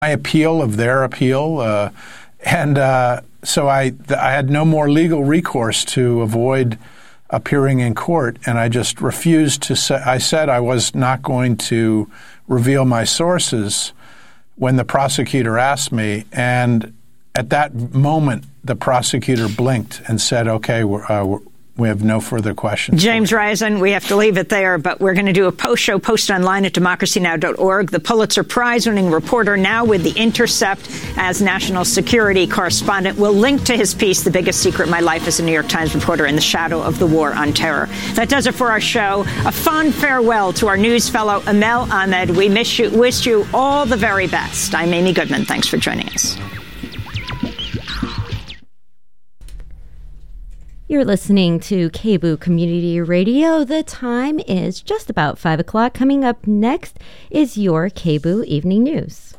my appeal of their appeal, so I had no more legal recourse to avoid appearing in court, and I just refused to say. I said I was not going to reveal my sources when the prosecutor asked me, and at that moment, the prosecutor blinked and said, "Okay, we have no further questions." James Risen, we have to leave it there, but we're going to do a post-show post online at democracynow.org. The Pulitzer Prize-winning reporter, now with The Intercept as national security correspondent, will link to his piece, "The Biggest Secret of My Life as a New York Times Reporter in the Shadow of the War on Terror." That does it for our show. A fond farewell to our news fellow, Amel Ahmed. We wish you all the very best. I'm Amy Goodman. Thanks for joining us. You're listening to KBOO Community Radio. The time is just about 5 o'clock. Coming up next is your KBOO Evening News.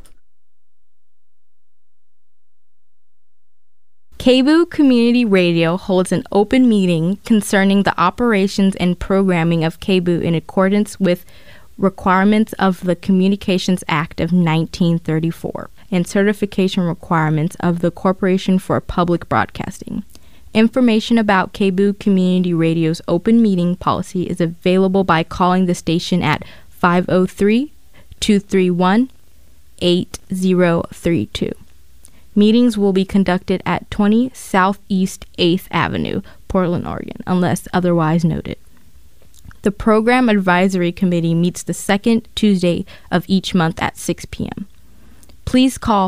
KBOO Community Radio holds an open meeting concerning the operations and programming of KBOO in accordance with requirements of the Communications Act of 1934 and certification requirements of the Corporation for Public Broadcasting. Information about KBOO Community Radio's open meeting policy is available by calling the station at 503-231-8032. Meetings will be conducted at 20 Southeast 8th Avenue, Portland, Oregon, unless otherwise noted. The Program Advisory Committee meets the second Tuesday of each month at 6 p.m. Please call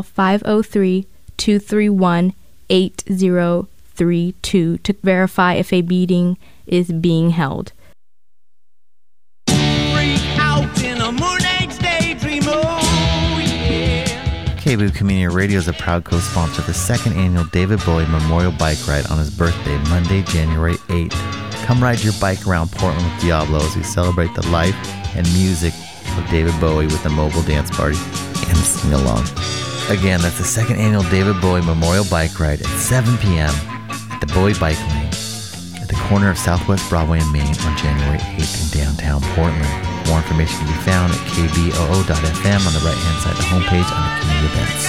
503-231-8032 to verify if a meeting is being held. KBOO Community Radio is a proud co-sponsor of the second annual David Bowie Memorial Bike Ride on his birthday, Monday, January 8th. Come ride your bike around Portland with Diablo as we celebrate the life and music of David Bowie with a mobile dance party and sing along. Again, that's the second annual David Bowie Memorial Bike Ride at 7 p.m. at the Bowie Bike Lane at the corner of Southwest Broadway and Main on January 8th in downtown Portland. More information can be found at kboo.fm on the right-hand side of the homepage under community events.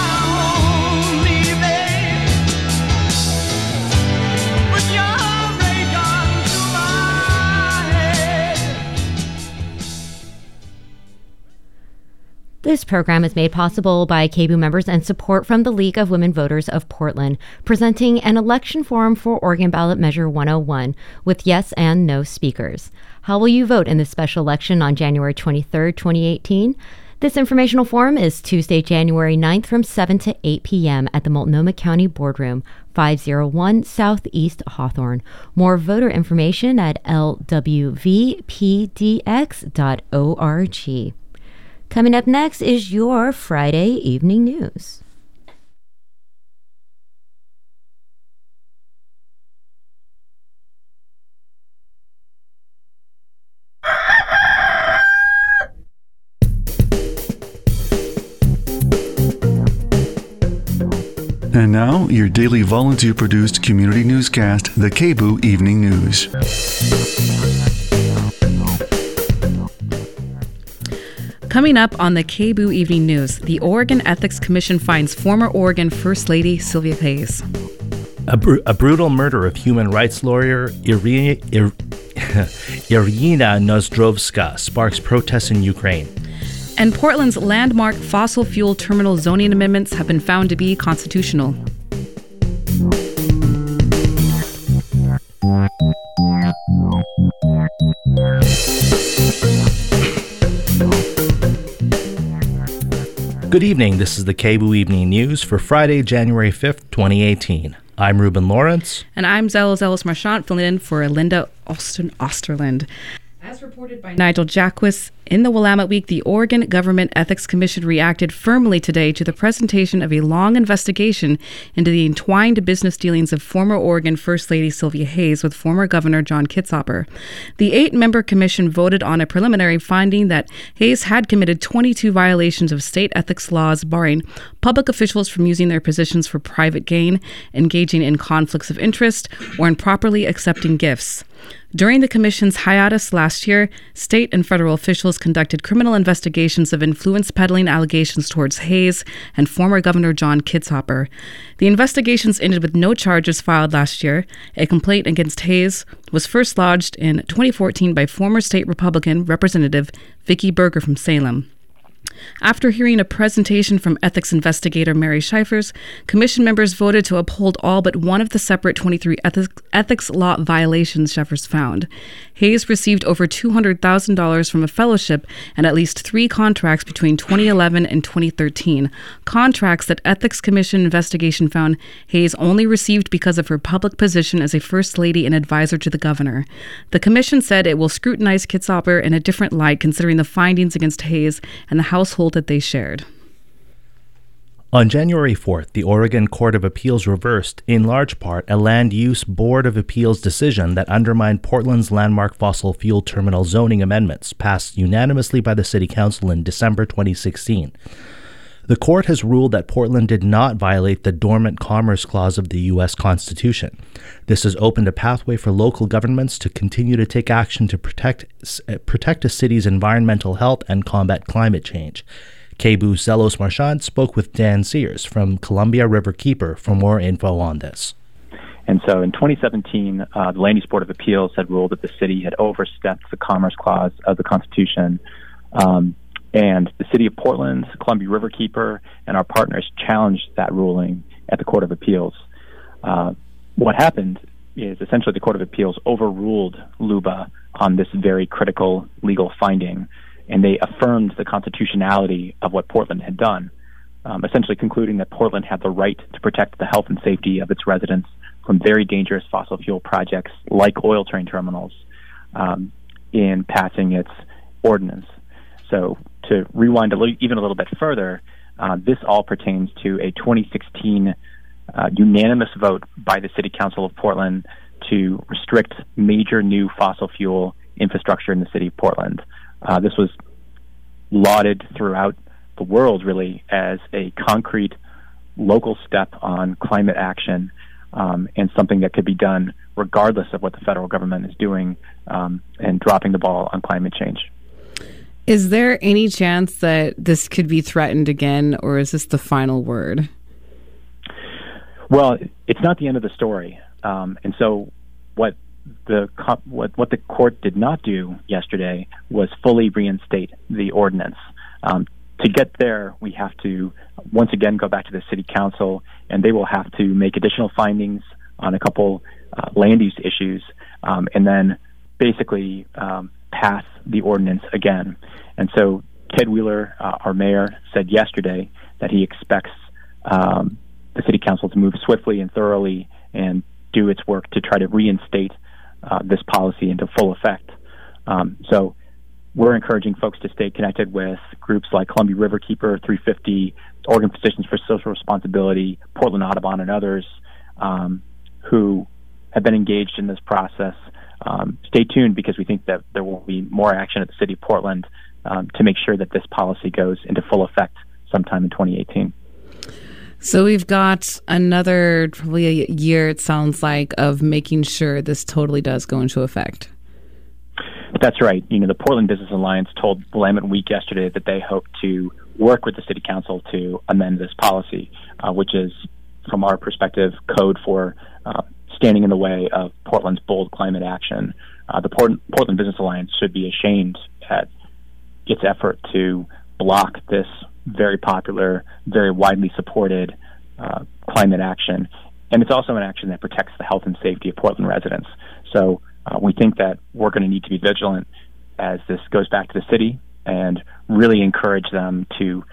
This program is made possible by KBOO members and support from the League of Women Voters of Portland, presenting an election forum for Oregon Ballot Measure 101 with yes and no speakers. How will you vote in this special election on January 23rd, 2018? This informational forum is Tuesday, January 9th from 7 to 8 p.m. at the Multnomah County Boardroom, 501 Southeast Hawthorne. More voter information at lwvpdx.org. Coming up next is your Friday Evening News. And now, your daily volunteer-produced community newscast, the KBOO Evening News. Coming up on the KBOO Evening News, the Oregon Ethics Commission finds former Oregon First Lady Sylvia Hayes. A brutal murder of human rights lawyer Irina Nozdrovska sparks protests in Ukraine. And Portland's landmark fossil fuel terminal zoning amendments have been found to be constitutional. Good evening. This is the KBOO Evening News for Friday, January 5th, 2018. I'm Ruben Lawrence. And I'm Zelos Marchant, filling in for Linda Osterland. As reported by Nigel Jacquis, in the Willamette Week, the Oregon Government Ethics Commission reacted firmly today to the presentation of a long investigation into the entwined business dealings of former Oregon First Lady Sylvia Hayes with former Governor John Kitzhaber. The 8-member commission voted on a preliminary finding that Hayes had committed 22 violations of state ethics laws barring public officials from using their positions for private gain, engaging in conflicts of interest, or improperly accepting gifts. During the commission's hiatus last year, state and federal officials conducted criminal investigations of influence peddling allegations towards Hayes and former Governor John Kitzhaber. The investigations ended with no charges filed last year. A complaint against Hayes was first lodged in 2014 by former state Republican Representative Vicki Berger from Salem. After hearing a presentation from ethics investigator Mary Schiffers, commission members voted to uphold all but one of the separate 23 ethics law violations Schiffers found. Hayes received over $200,000 from a fellowship and at least 3 contracts between 2011 and 2013, contracts that Ethics Commission investigation found Hayes only received because of her public position as a First Lady and advisor to the governor. The commission said it will scrutinize Kitzhaber in a different light considering the findings against Hayes and the household that they shared. On January 4th, the Oregon Court of Appeals reversed, in large part, a Land Use Board of Appeals decision that undermined Portland's landmark fossil fuel terminal zoning amendments, passed unanimously by the City Council in December 2016. The court has ruled that Portland did not violate the Dormant Commerce Clause of the U.S. Constitution. This has opened a pathway for local governments to continue to take action to protect a city's environmental health and combat climate change. KBOO Zelos Marchand spoke with Dan Sears from Columbia River Keeper for more info on this. And so in 2017, the Land Use Board of Appeals had ruled that the city had overstepped the Commerce Clause of the Constitution. And the City of Portland, Columbia River Keeper, and our partners challenged that ruling at the Court of Appeals. What happened is essentially the Court of Appeals overruled LUBA on this very critical legal finding, and they affirmed the constitutionality of what Portland had done, essentially concluding that Portland had the right to protect the health and safety of its residents from very dangerous fossil fuel projects like oil train terminals in passing its ordinance. So to rewind even a little bit further, this all pertains to a 2016 unanimous vote by the City Council of Portland to restrict major new fossil fuel infrastructure in the city of Portland. This was lauded throughout the world, really, as a concrete local step on climate action and something that could be done regardless of what the federal government is doing and dropping the ball on climate change. Is there any chance that this could be threatened again, or is this the final word? Well, it's not the end of the story. And so what the court did not do yesterday was fully reinstate the ordinance. To get there, we have to once again go back to the City Council, and they will have to make additional findings on a couple land use issues, and then basically pass the ordinance again. And so Ted Wheeler, our mayor, said yesterday that he expects the City Council to move swiftly and thoroughly and do its work to try to reinstate this policy into full effect. So we're encouraging folks to stay connected with groups like Columbia River Keeper, 350, Oregon Physicians for Social Responsibility, Portland Audubon, and others who have been engaged in this process. Stay tuned, because we think that there will be more action at the City of Portland to make sure that this policy goes into full effect sometime in 2018. So we've got another probably a year, it sounds like, of making sure this totally does go into effect. That's right. The Portland Business Alliance told Willamette Week yesterday that they hope to work with the City Council to amend this policy, which is, from our perspective, code for standing in the way of Portland's bold climate action. The Portland Business Alliance should be ashamed at its effort to block this very popular, very widely supported climate action. And it's also an action that protects the health and safety of Portland residents. So we think that we're going to need to be vigilant as this goes back to the city and really encourage them to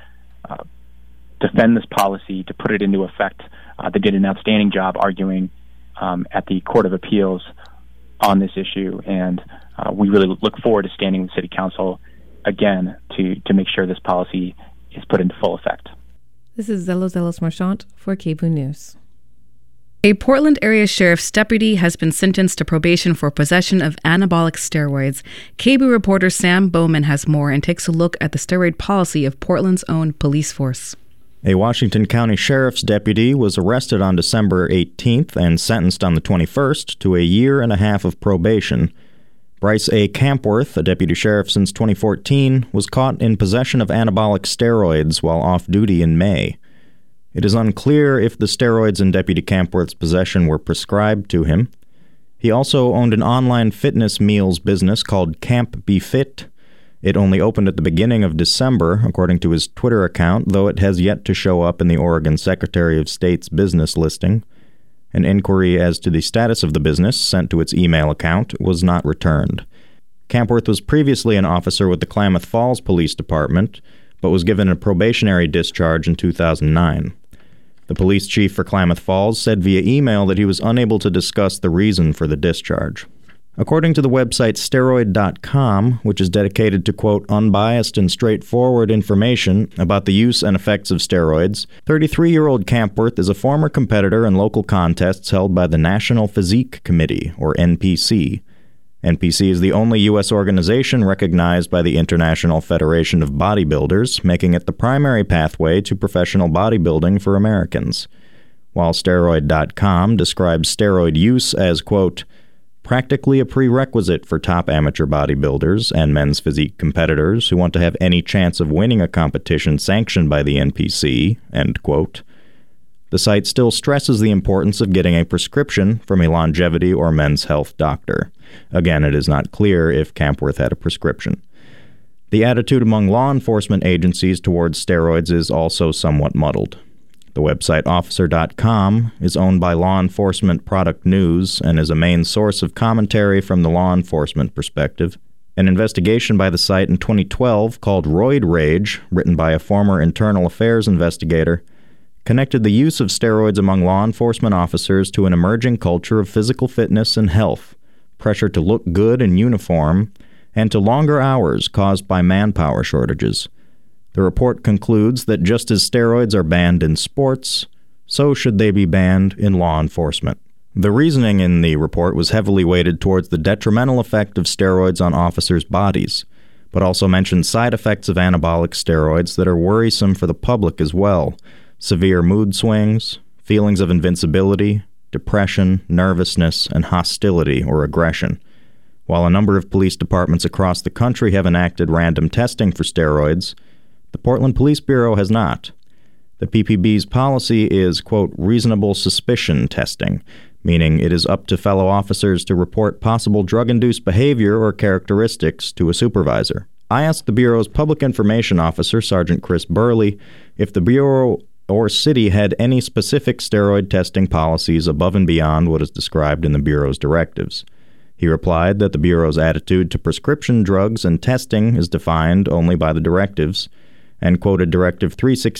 defend this policy, to put it into effect. They did an outstanding job arguing at the Court of Appeals on this issue, and we really look forward to standing with City Council again to make sure this policy is put into full effect. This is Zelos Marchand for KBOO News. A Portland area sheriff's deputy has been sentenced to probation for possession of anabolic steroids. KBOO reporter Sam Bowman has more and takes a look at the steroid policy of Portland's own police force. A Washington County Sheriff's deputy was arrested on December 18th and sentenced on the 21st to a year and a half of probation. Bryce A. Campworth, a deputy sheriff since 2014, was caught in possession of anabolic steroids while off duty in May. It is unclear if the steroids in Deputy Campworth's possession were prescribed to him. He also owned an online fitness meals business called Camp Be Fit. It only opened at the beginning of December, according to his Twitter account, though it has yet to show up in the Oregon Secretary of State's business listing. An inquiry as to the status of the business sent to its email account was not returned. Campworth was previously an officer with the Klamath Falls Police Department, but was given a probationary discharge in 2009. The police chief for Klamath Falls said via email that he was unable to discuss the reason for the discharge. According to the website steroid.com, which is dedicated to, quote, unbiased and straightforward information about the use and effects of steroids, 33-year-old Campworth is a former competitor in local contests held by the National Physique Committee, or NPC. NPC is the only U.S. organization recognized by the International Federation of Bodybuilders, making it the primary pathway to professional bodybuilding for Americans. While steroid.com describes steroid use as, quote, practically a prerequisite for top amateur bodybuilders and men's physique competitors who want to have any chance of winning a competition sanctioned by the NPC, end quote. The site still stresses the importance of getting a prescription from a longevity or men's health doctor. Again, it is not clear if Campworth had a prescription. The attitude among law enforcement agencies towards steroids is also somewhat muddled. The website officer.com is owned by Law Enforcement Product News and is a main source of commentary from the law enforcement perspective. An investigation by the site in 2012 called Roid Rage, written by a former internal affairs investigator, connected the use of steroids among law enforcement officers to an emerging culture of physical fitness and health, pressure to look good in uniform, and to longer hours caused by manpower shortages. The report concludes that just as steroids are banned in sports, so should they be banned in law enforcement. The reasoning in the report was heavily weighted towards the detrimental effect of steroids on officers' bodies, but also mentioned side effects of anabolic steroids that are worrisome for the public as well: severe mood swings, feelings of invincibility, depression, nervousness, and hostility or aggression. While a number of police departments across the country have enacted random testing for steroids, the Portland Police Bureau has not. The PPB's policy is, quote, reasonable suspicion testing, meaning it is up to fellow officers to report possible drug-induced behavior or characteristics to a supervisor. I asked the Bureau's Public Information Officer, Sergeant Chris Burley, if the Bureau or city had any specific steroid testing policies above and beyond what is described in the Bureau's directives. He replied that the Bureau's attitude to prescription drugs and testing is defined only by the directives, and quoted Directive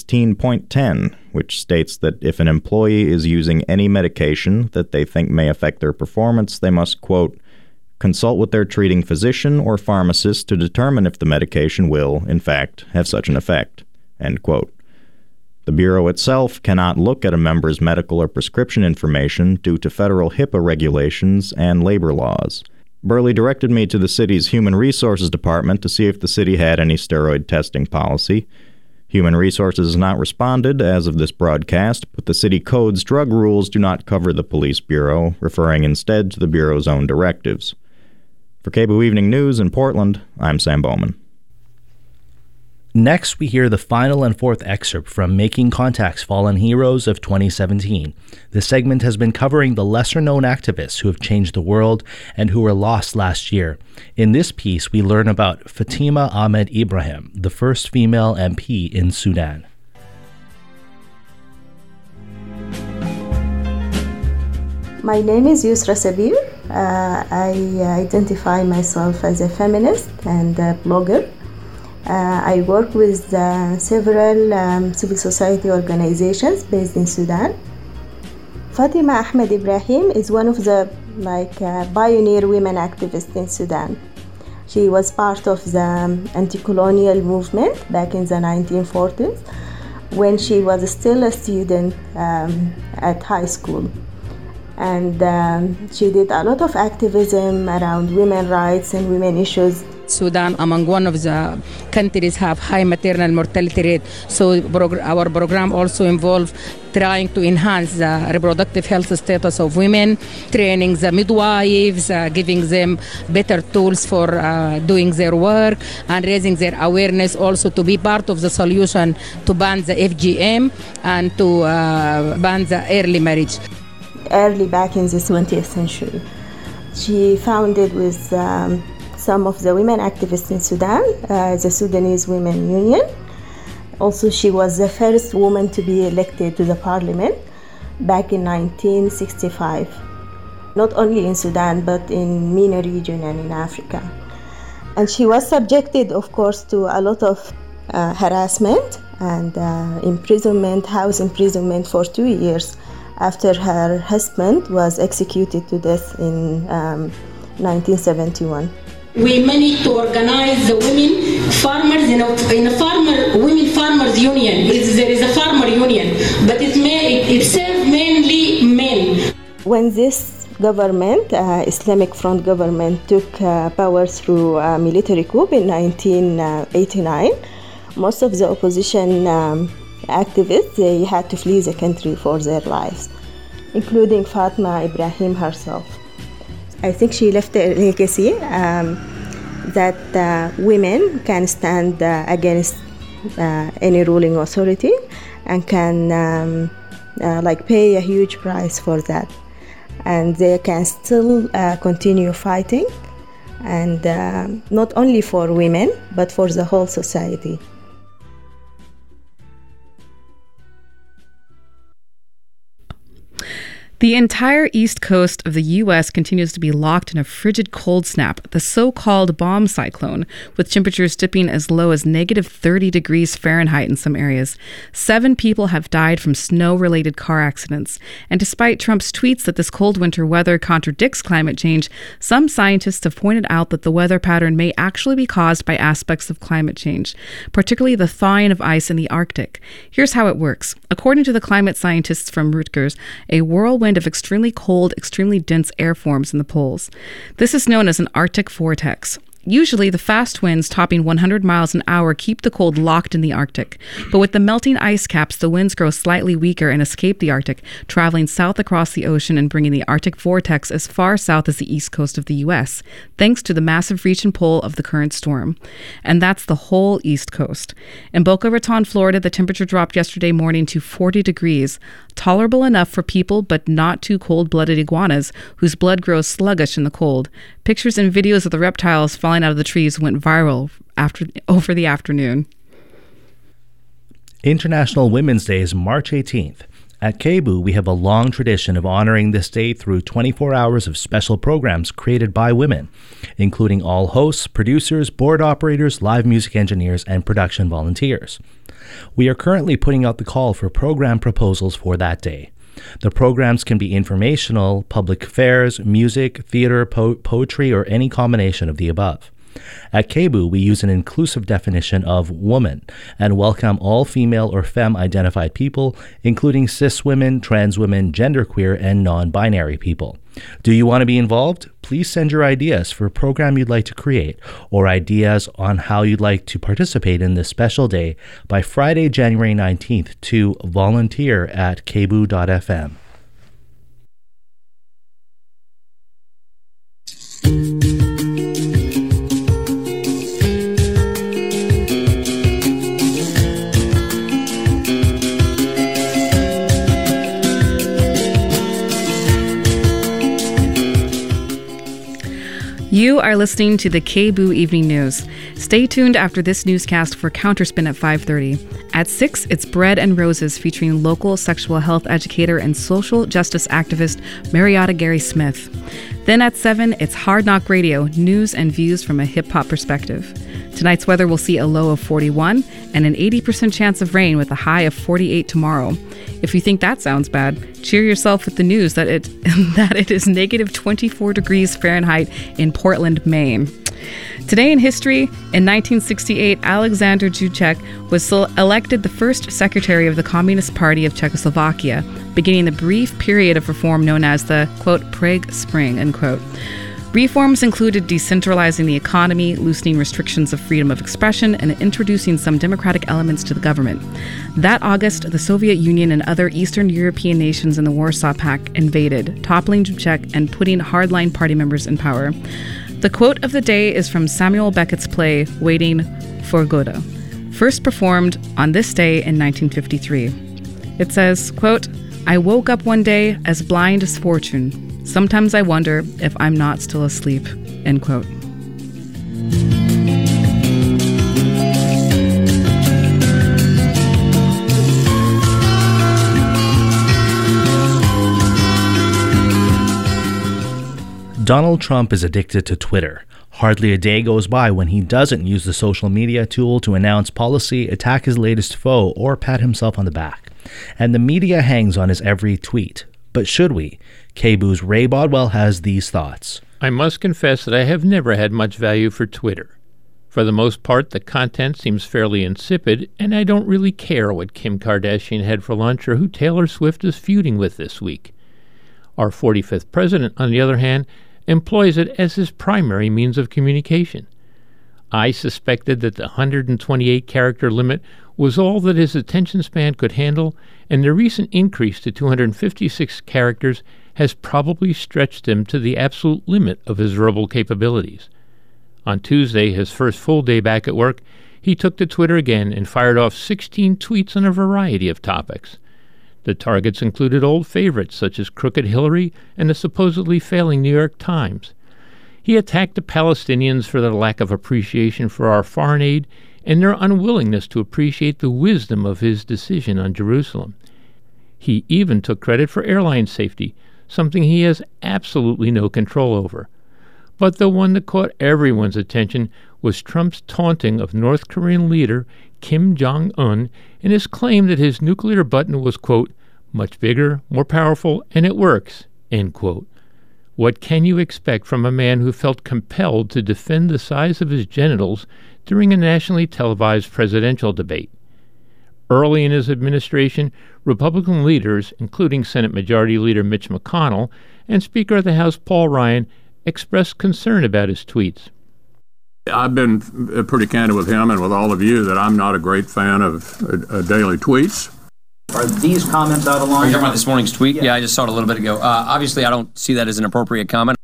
316.10, which states that if an employee is using any medication that they think may affect their performance, they must, quote, consult with their treating physician or pharmacist to determine if the medication will, in fact, have such an effect, end quote. The Bureau itself cannot look at a member's medical or prescription information due to federal HIPAA regulations and labor laws. Burley directed me to the city's Human Resources Department to see if the city had any steroid testing policy. Human Resources has not responded as of this broadcast, but the city code's drug rules do not cover the police bureau, referring instead to the bureau's own directives. For KBOO Evening News in Portland, I'm Sam Bowman. Next, we hear the final and fourth excerpt from Making Contact's Fallen Heroes of 2017. This segment has been covering the lesser-known activists who have changed the world and who were lost last year. In this piece, we learn about Fatima Ahmed Ibrahim, the first female MP in Sudan. My name is Yusra Sabir. I identify myself as a feminist and a blogger. I work with several civil society organizations based in Sudan. Fatima Ahmed Ibrahim is one of the pioneer women activists in Sudan. She was part of the anti-colonial movement back in the 1940s when she was still a student at high school. And she did a lot of activism around women's rights and women issues Sudan among one of the countries have high maternal mortality rate. So our program also involves trying to enhance the reproductive health status of women, training the midwives, giving them better tools for doing their work, and raising their awareness also to be part of the solution to ban the FGM and to ban the early marriage. Early back in the 20th century, she founded with some of the women activists in Sudan, the Sudanese Women Union. Also, she was the first woman to be elected to the parliament back in 1965, not only in Sudan, but in MENA region and in Africa. And she was subjected, of course, to a lot of harassment and imprisonment, house imprisonment for 2 years after her husband was executed to death in 1971. We managed to organize the women farmers in a women farmers union. There is a farmer union, but it serves mainly men. When this government, Islamic Front government, took power through a military coup in 1989, most of the opposition activists, they had to flee the country for their lives, including Fatma Ibrahim herself. I think she left a legacy that women can stand against any ruling authority and can pay a huge price for that. And they can still continue fighting, and not only for women, but for the whole society. The entire east coast of the U.S. continues to be locked in a frigid cold snap, the so-called bomb cyclone, with temperatures dipping as low as negative 30 degrees Fahrenheit in some areas. 7 people have died from snow-related car accidents. And despite Trump's tweets that this cold winter weather contradicts climate change, some scientists have pointed out that the weather pattern may actually be caused by aspects of climate change, particularly the thawing of ice in the Arctic. Here's how it works. According to the climate scientists from Rutgers, a whirlwind of extremely cold, extremely dense air forms in the poles. This is known as an Arctic vortex. Usually, the fast winds topping 100 miles an hour keep the cold locked in the Arctic. But with the melting ice caps, the winds grow slightly weaker and escape the Arctic, traveling south across the ocean and bringing the Arctic vortex as far south as the east coast of the U.S., thanks to the massive reach and pull of the current storm. And that's the whole east coast. In Boca Raton, Florida, the temperature dropped yesterday morning to 40 degrees, tolerable enough for people but not too cold-blooded iguanas, whose blood grows sluggish in the cold. Pictures and videos of the reptiles falling out of the trees went viral over the afternoon. International Women's Day is March 18th. At KBOO, we have a long tradition of honoring this day through 24 hours of special programs created by women, including all hosts, producers, board operators, live music engineers, and production volunteers. We are currently putting out the call for program proposals for that day. The programs can be informational, public affairs, music, theater, poetry, or any combination of the above. At KBOO, we use an inclusive definition of woman and welcome all female or femme-identified people, including cis women, trans women, genderqueer, and non-binary people. Do you want to be involved? Please send your ideas for a program you'd like to create or ideas on how you'd like to participate in this special day by Friday, January 19th to volunteer@kboo.fm. You are listening to the KBOO Evening News. Stay tuned after this newscast for Counterspin at 5:30. At 6, it's Bread and Roses featuring local sexual health educator and social justice activist Marietta Gary Smith. Then at 7, it's Hard Knock Radio, news and views from a hip-hop perspective. Tonight's weather will see a low of 41 and an 80% chance of rain with a high of 48 tomorrow. If you think that sounds bad, cheer yourself with the news that it is negative 24 degrees Fahrenheit in Portland, Maine. Today in history, in 1968, Alexander Dubček was elected the first secretary of the Communist Party of Czechoslovakia, beginning the brief period of reform known as the, quote, Prague Spring, unquote. Reforms included decentralizing the economy, loosening restrictions of freedom of expression, and introducing some democratic elements to the government. That August, the Soviet Union and other Eastern European nations in the Warsaw Pact invaded, toppling Dubček and putting hardline party members in power. The quote of the day is from Samuel Beckett's play, Waiting for Godot, first performed on this day in 1953. It says, quote, "I woke up one day as blind as fortune. Sometimes I wonder if I'm not still asleep," end quote. Donald Trump is addicted to Twitter. Hardly a day goes by when he doesn't use the social media tool to announce policy, attack his latest foe, or pat himself on the back. And the media hangs on his every tweet. But should we? KBOO's Ray Bodwell has these thoughts. I must confess that I have never had much value for Twitter. For the most part, the content seems fairly insipid, and I don't really care what Kim Kardashian had for lunch or who Taylor Swift is feuding with this week. Our 45th president, on the other hand, employs it as his primary means of communication. I suspected that the 128-character limit was all that his attention span could handle, and the recent increase to 256 characters has probably stretched him to the absolute limit of his verbal capabilities. On Tuesday, his first full day back at work, he took to Twitter again and fired off 16 tweets on a variety of topics. The targets included old favorites such as Crooked Hillary and the supposedly failing New York Times. He attacked the Palestinians for their lack of appreciation for our foreign aid and their unwillingness to appreciate the wisdom of his decision on Jerusalem. He even took credit for airline safety, something he has absolutely no control over. But the one that caught everyone's attention was Trump's taunting of North Korean leader Kim Jong-un and his claim that his nuclear button was, quote, much bigger, more powerful, and it works, end quote. What can you expect from a man who felt compelled to defend the size of his genitals during a nationally televised presidential debate? Early in his administration, Republican leaders, including Senate Majority Leader Mitch McConnell and Speaker of the House Paul Ryan, expressed concern about his tweets. I've been pretty candid with him and with all of you that I'm not a great fan of daily tweets. Are these comments out of line? Are you talking about this morning's tweet? Yeah, I just saw it a little bit ago. Obviously, I don't see that as an appropriate comment.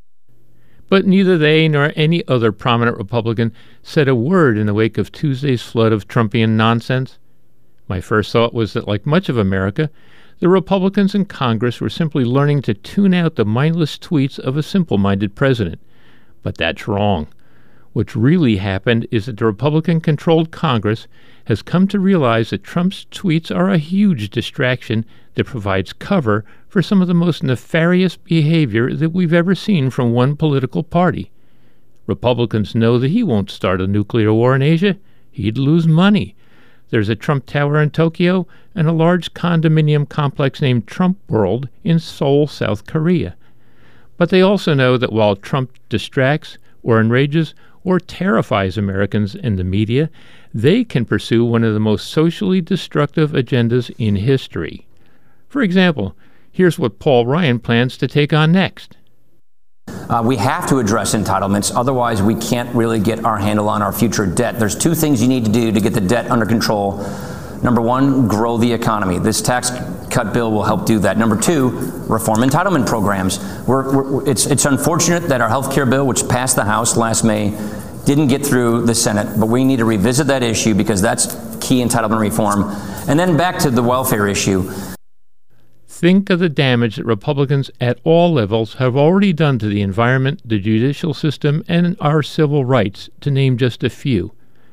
But neither they nor any other prominent Republican said a word in the wake of Tuesday's flood of Trumpian nonsense. My first thought was that, like much of America, the Republicans in Congress were simply learning to tune out the mindless tweets of a simple-minded president. But that's wrong. What's really happened is that the Republican-controlled Congress has come to realize that Trump's tweets are a huge distraction that provides cover for some of the most nefarious behavior that we've ever seen from one political party. Republicans know that he won't start a nuclear war in Asia. He'd lose money. There's a Trump Tower in Tokyo and a large condominium complex named Trump World in Seoul, South Korea. But they also know that while Trump distracts or enrages or terrifies Americans and the media, they can pursue one of the most socially destructive agendas in history. For example, here's what Paul Ryan plans to take on next. We have to address entitlements, otherwise we can't really get our handle on our future debt. There's two things you need to do to get the debt under control. Number one, grow the economy. This tax cut bill will help do that. Number two, reform entitlement programs. It's unfortunate that our health care bill, which passed the House last May, didn't get through the Senate, but we need to revisit that issue because that's key entitlement reform. And then back to the welfare issue. Think of the damage that Republicans at all levels have already done to the environment, the judicial system, and our civil rights, to name just a few.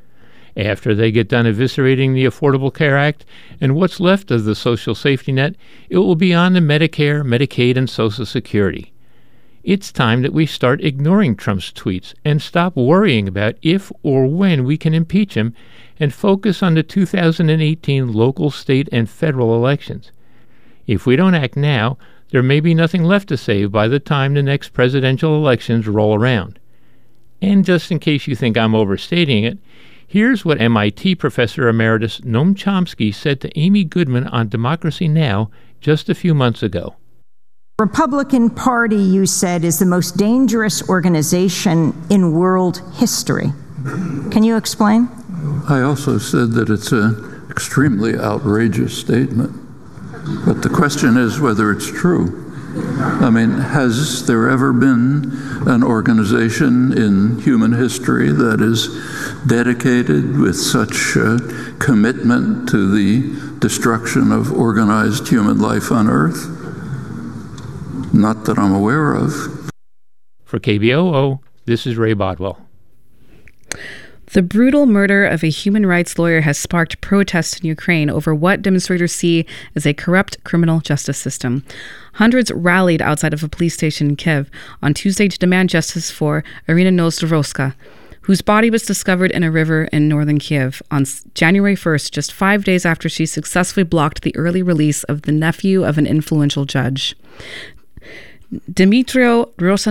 After they get done eviscerating the Affordable Care Act and what's left of the social safety net, it will be on to Medicare, Medicaid, and Social Security. It's time that we start ignoring Trump's tweets and stop worrying about if or when we can impeach him and focus on the 2018 local, state, and federal elections. If we don't act now, there may be nothing left to save by the time the next presidential elections roll around. And just in case you think I'm overstating it, here's what MIT Professor Emeritus Noam Chomsky said to Amy Goodman on Democracy Now! Just a few months ago. Republican Party, you said, is the most dangerous organization in world history. Can you explain? I also said that it's an extremely outrageous statement. But the question is whether it's true. I mean, has there ever been an organization in human history that is dedicated with such commitment to the destruction of organized human life on Earth? Not that I'm aware of. For KBOO, this is Ray Bodwell. The brutal murder of a human rights lawyer has sparked protests in Ukraine over what demonstrators see as a corrupt criminal justice system. Hundreds rallied outside of a police station in Kiev on Tuesday to demand justice for Irina Nozdrovska, whose body was discovered in a river in northern Kiev on January 1st, just 5 days after she successfully blocked the early release of the nephew of an influential judge. Dmytro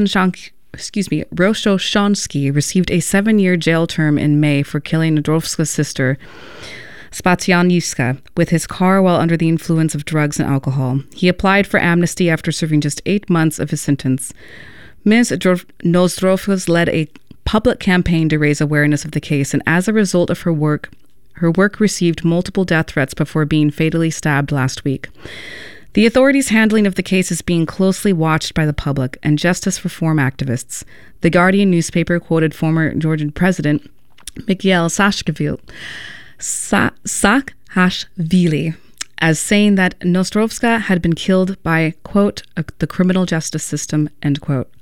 Rozhoshansky received a 7-year jail term in May for killing Nozdrovska's sister, Spatsianyska, with his car while under the influence of drugs and alcohol. He applied for amnesty after serving just 8 months of his sentence. Ms. Nozdrovska led a public campaign to raise awareness of the case, and as a result of her work received multiple death threats before being fatally stabbed last week. The authorities' handling of the case is being closely watched by the public and justice reform activists. The Guardian newspaper quoted former Georgian president Mikhail Saakashvili as saying that Nozdrovska had been killed by, quote, the criminal justice system, end quote.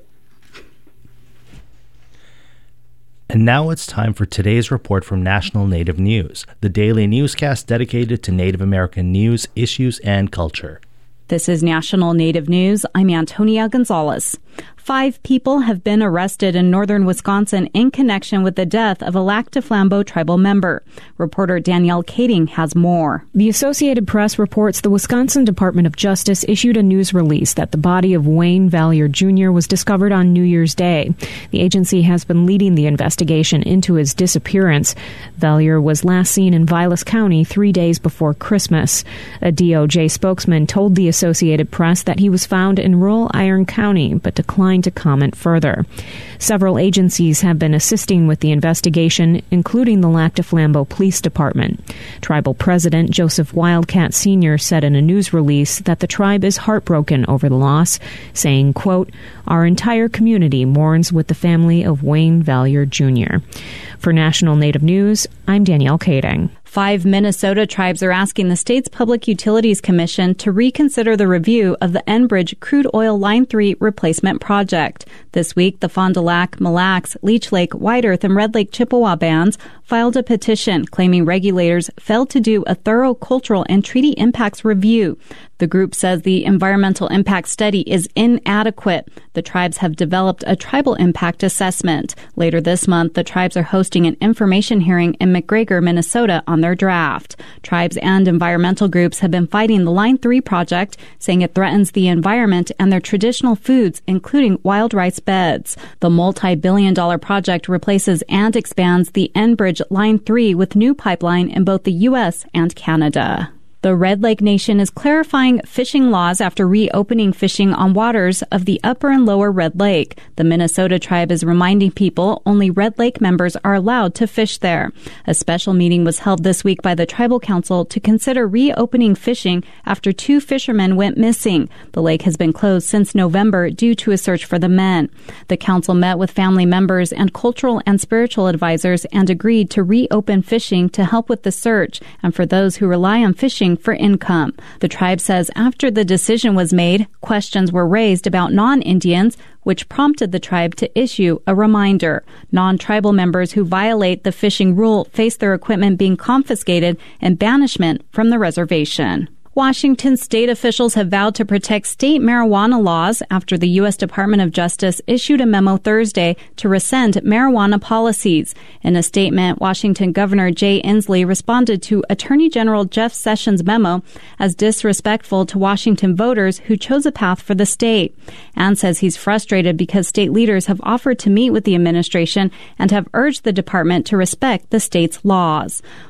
And now it's time for today's report from National Native News, the daily newscast dedicated to Native American news, issues, and culture. This is National Native News. I'm Antonia Gonzalez. 5 people have been arrested in northern Wisconsin in connection with the death of a Lac du Flambeau tribal member. Reporter Danielle Kading has more. The Associated Press reports the Wisconsin Department of Justice issued a news release that the body of Wayne Vallier Jr. was discovered on New Year's Day. The agency has been leading the investigation into his disappearance. Vallier was last seen in Vilas County 3 days before Christmas. A DOJ spokesman told the Associated Press that he was found in rural Iron County, but declined to comment further. Several agencies have been assisting with the investigation, including the Lac du Flambeau Police Department. Tribal President Joseph Wildcat Sr. said in a news release that the tribe is heartbroken over the loss, saying, quote, "Our entire community mourns with the family of Wayne Vallier Jr." For National Native News, I'm Danielle Kading. 5 Minnesota tribes are asking the state's Public Utilities Commission to reconsider the review of the Enbridge crude oil Line 3 replacement project. This week, the Fond du Lac, Mille Lacs, Leech Lake, White Earth, and Red Lake Chippewa bands filed a petition claiming regulators failed to do a thorough cultural and treaty impacts review. The group says the environmental impact study is inadequate. The tribes have developed a tribal impact assessment. Later this month, the tribes are hosting an information hearing in McGregor, Minnesota on their draft. Tribes and environmental groups have been fighting the Line 3 project, saying it threatens the environment and their traditional foods, including wild rice beds. The multi-billion-dollar project replaces and expands the Enbridge Line 3 with new pipeline in both the U.S. and Canada. The Red Lake Nation is clarifying fishing laws after reopening fishing on waters of the upper and lower Red Lake. The Minnesota tribe is reminding people only Red Lake members are allowed to fish there. A special meeting was held this week by the Tribal Council to consider reopening fishing after 2 fishermen went missing. The lake has been closed since November due to a search for the men. The council met with family members and cultural and spiritual advisors and agreed to reopen fishing to help with the search and for those who rely on fishing for income. The tribe says after the decision was made, questions were raised about non-Indians, which prompted the tribe to issue a reminder. Non-tribal members who violate the fishing rule face their equipment being confiscated and banishment from the reservation. Washington state officials have vowed to protect state marijuana laws after the U.S. Department of Justice issued a memo Thursday to rescind marijuana policies. In a statement, Washington Governor Jay Inslee responded to Attorney General Jeff Sessions' memo as disrespectful to Washington voters who chose a path for the state, and says he's frustrated because state leaders have offered to meet with the administration and have urged the department to respect the state's laws.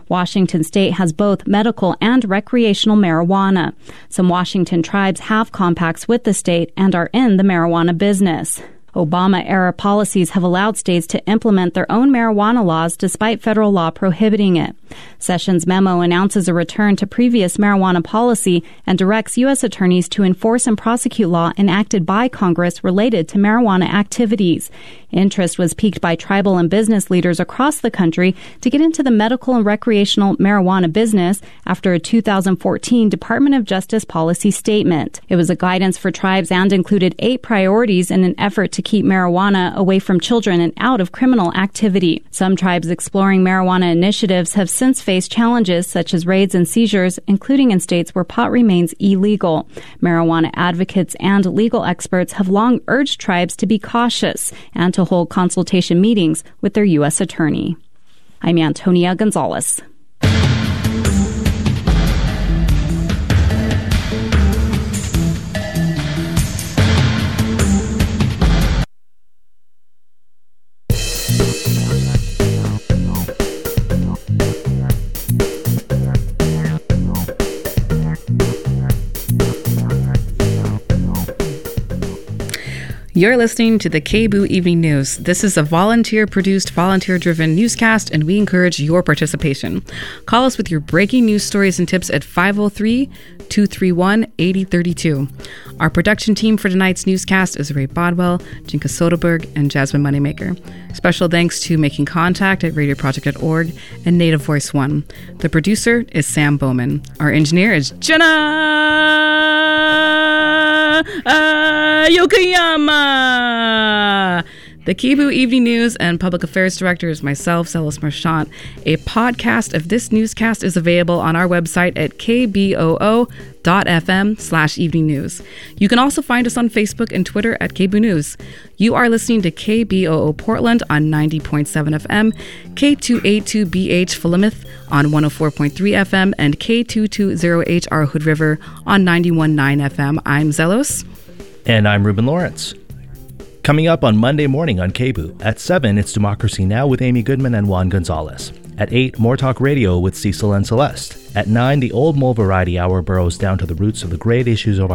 Washington state has both medical and recreational marijuana. Some Washington tribes have compacts with the state and are in the marijuana business. Obama-era policies have allowed states to implement their own marijuana laws despite federal law prohibiting it. Sessions' memo announces a return to previous marijuana policy and directs U.S. attorneys to enforce and prosecute law enacted by Congress related to marijuana activities. Interest was piqued by tribal and business leaders across the country to get into the medical and recreational marijuana business after a 2014 Department of Justice policy statement. It was a guidance for tribes and included 8 priorities in an effort to keep marijuana away from children and out of criminal activity. Some tribes exploring marijuana initiatives have since faced challenges such as raids and seizures, including in states where pot remains illegal. Marijuana advocates and legal experts have long urged tribes to be cautious and to hold consultation meetings with their U.S. attorney. I'm Antonia Gonzalez. You're listening to the KBOO Evening News. This is a volunteer-produced, volunteer-driven newscast, and we encourage your participation. Call us with your breaking news stories and tips at 503-231-8032. Our production team for tonight's newscast is Ray Bodwell, Jinka Soderberg, and Jasmine Moneymaker. Special thanks to Making Contact at radioproject.org and Native Voice One. The producer is Sam Bowman. Our engineer is Jenna Yokoyama. The KBOO Evening News and Public Affairs Director is myself, Zelos Marchant. A podcast of this newscast is available on our website at kboo.fm/evening news. You can also find us on Facebook and Twitter at KBOO News. You are listening to KBOO Portland on 90.7 FM, K282BH Philomath on 104.3 FM, and K220HR Hood River on 91.9 FM. I'm Zelos. And I'm Ruben Lawrence. Coming up on Monday morning on KBOO. At 7, it's Democracy Now! With Amy Goodman and Juan Gonzalez. At 8, More Talk Radio with Cecil and Celeste. At 9, the Old Mole Variety Hour burrows down to the roots of the great issues of